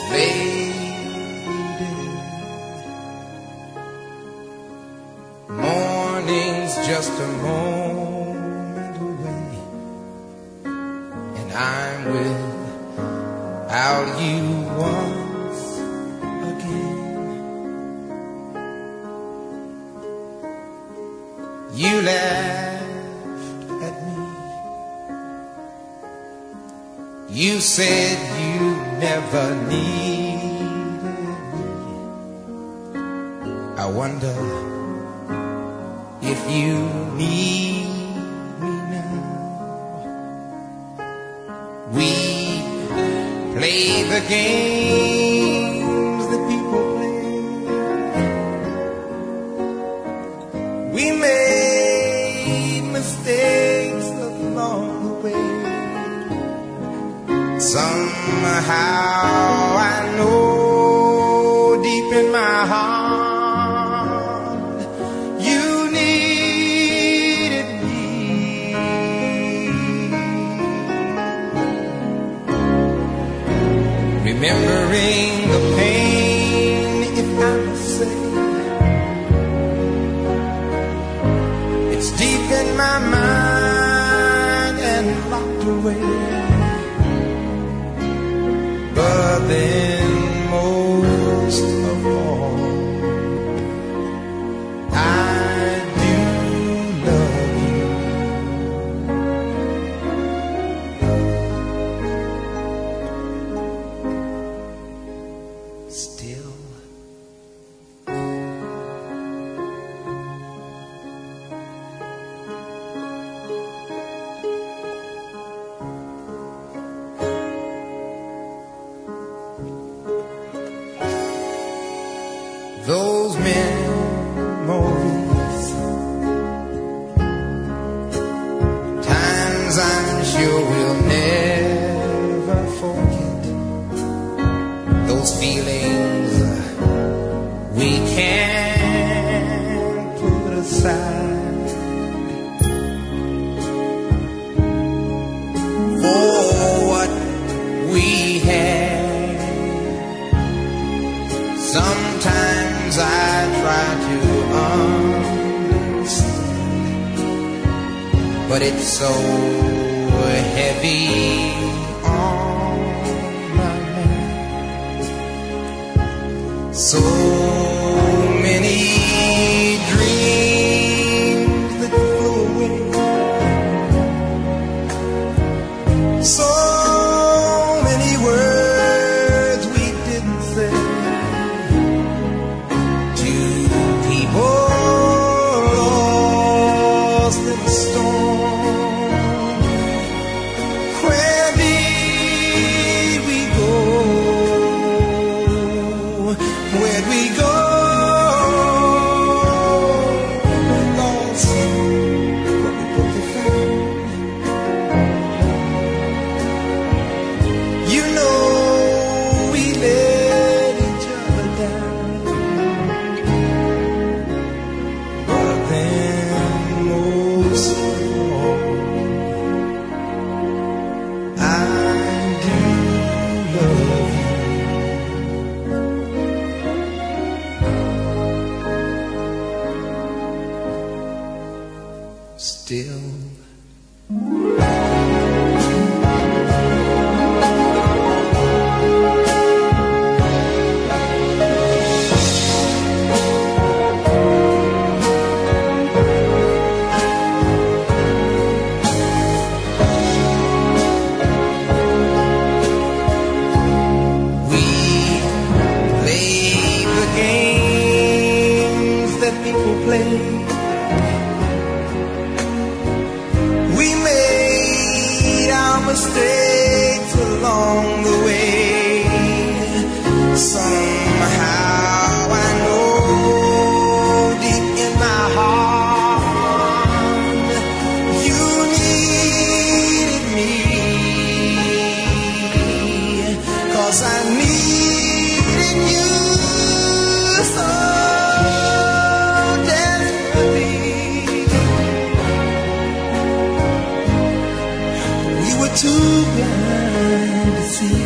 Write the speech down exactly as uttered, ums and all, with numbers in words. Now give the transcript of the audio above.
lady. Morning's just a moment away, and I'm without you once again. You laughed at me. You said you never needed me. I wonder if you need me now. We play the games that people play. We made mistakes along the way. Somehow I know deep in my heart you needed me. Remembering the pain, if I must say, it's deep in my mind and locked away. But then most of all, I do love you. Still. Those memories, times I'm sure we'll never forget. Those feelings we can't put aside. For what we had, sometimes I try to understand, but it's so heavy on my mind. So many dreams that flew away, so many words we didn't say. Still. We play the games that people play. Mistakes along the way. Somehow I know deep in my heart you needed me, 'cause I needed you so desperately. We were too blind to see